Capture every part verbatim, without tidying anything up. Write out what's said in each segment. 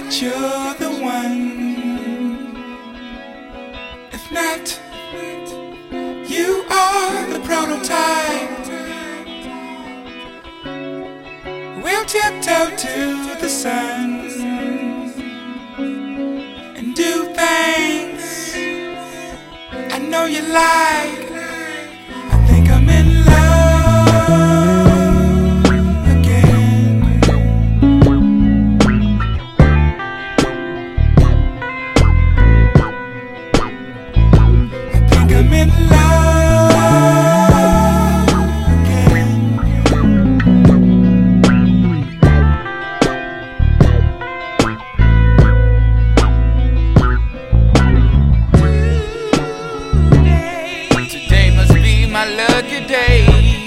that you're the one. If not, you are the prototype. We'll tiptoe to the sun and do things I know you like. I think I'm in love again. I think I'm in love again. Today must be my lucky day,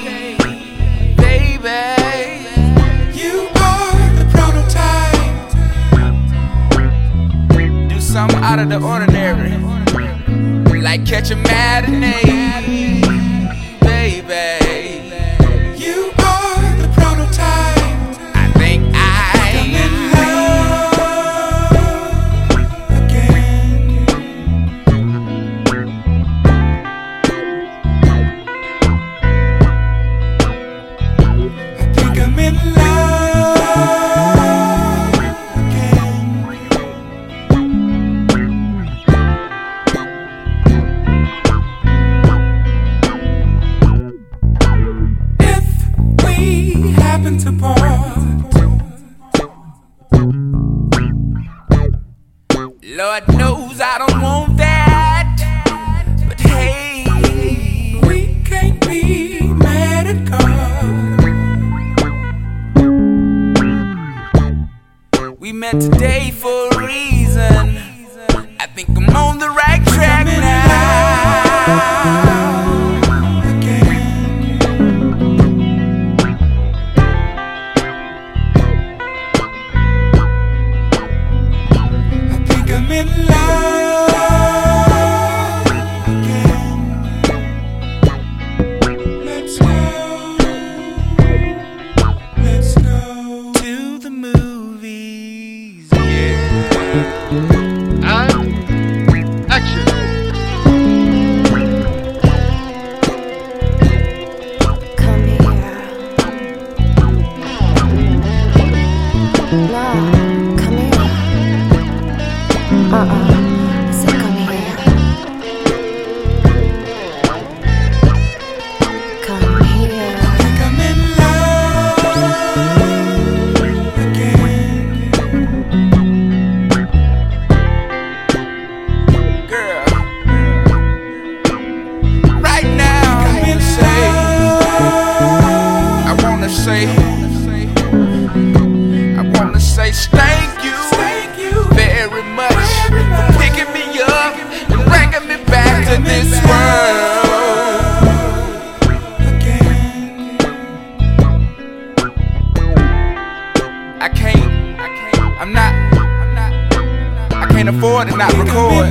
baby. You are the prototype. Do something out of the ordinary, like catch a matinee, baby. You are the prototype. I think I'm in love again. I think I'm in love again. If we happen to part, Lord knows I don't want that, but hey, we can't be mad at God. We met today for a reason. I think I'm on the right track now. I think I'm in love again. Let's go. Let's go to the movies. Yeah. And action. Come here. No, come here. Uh-uh. Say come here. Come here. I think I'm in love again. Girl, right now I wanna say, I wanna say, I wanna say thank you, very much for picking me up and bringing me back to this world again. I can't, I can't, I'm not, I'm not, I can't afford to not record.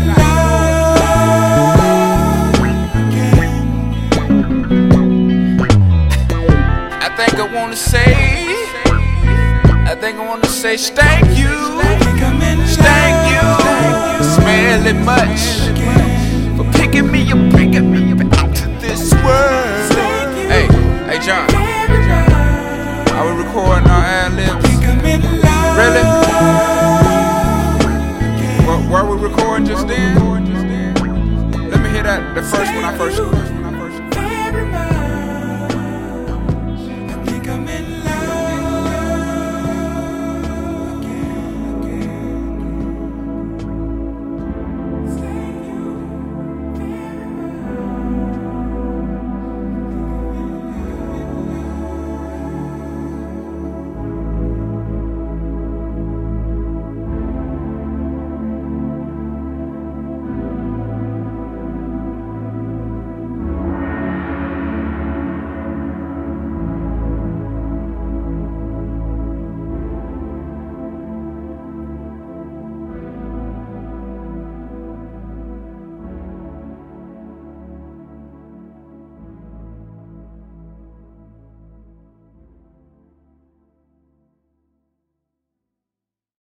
I think I wanna say, I think I wanna say thank you, thank you, smelly much, for picking me up, bringing me back to this world. Hey, hey John, are we recording our ad-libs? Really? Were, were we recording just then? Let me hear that, the first one I first